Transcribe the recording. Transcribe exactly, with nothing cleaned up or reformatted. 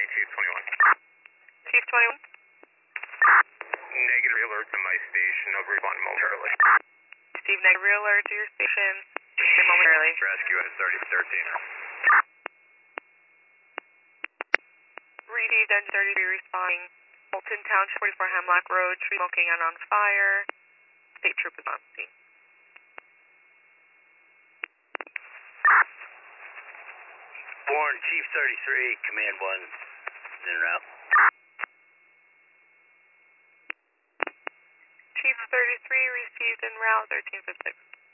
Chief twenty-one. Chief twenty-one. Negative alert to my station. I'll respond momentarily. Steve, negative alert to your station. Respond momentarily. Rescue at thirty thirteen. Reedy, then thirty-three responding. Fulton Township, forty-four Hemlock Road, tree smoking and on fire. State troop is on scene. Warren, Chief thirty-three, Command one, in and out. Chief thirty-three received en route, thirteen fifty-six.